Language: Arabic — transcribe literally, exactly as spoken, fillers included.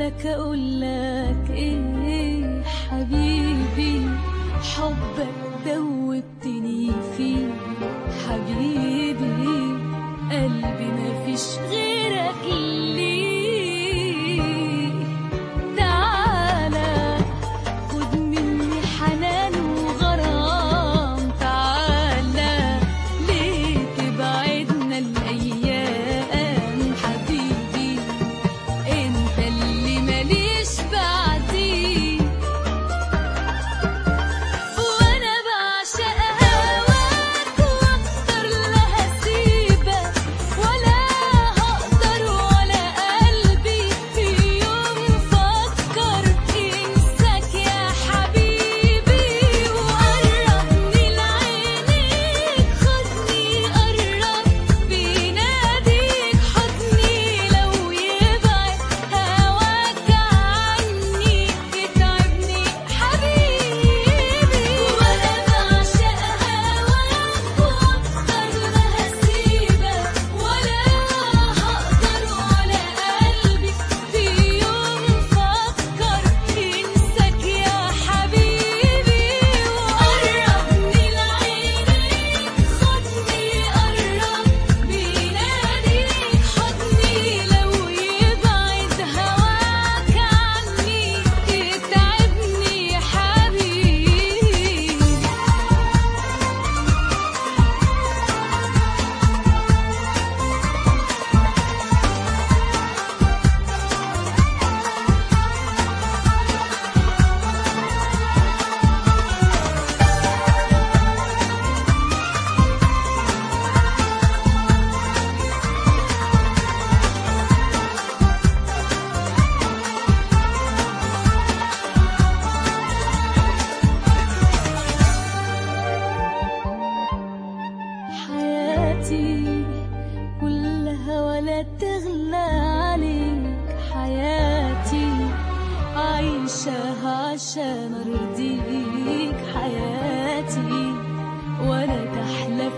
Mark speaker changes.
Speaker 1: لك أقولك إيه حبيبي، حبك دوبتني فيه حبيبي، قلبي مفيش غيرك ليه. تعالى خد مني حنان وغرام، تعالى ليه تبعدنا الأيام حبيبي، انت اللي ماليش بعديه. وانا بعشق هواك واكتر لا هسيبك، ولا هقدر ولا قلبي في يوم فكر انساك يا حبيبي. وقربني لعينيك خدني قرب بيناديك حضني، لو يبعد هواك عني يتعبني حبيبي. وانا بعشق هواك واكتر لا هسيبك، ولا هقدر ولا قلبي في يوم فكر انساك يا حبيبي. وقربني لعينيك خدني قرب بيناديك حضني، لو يبعد هواك عني يتعبني حبيبي. حياتي كلها ولا تغلى عليك، حياتي عايشة عشان أرضيك، حياتي ولا تحلى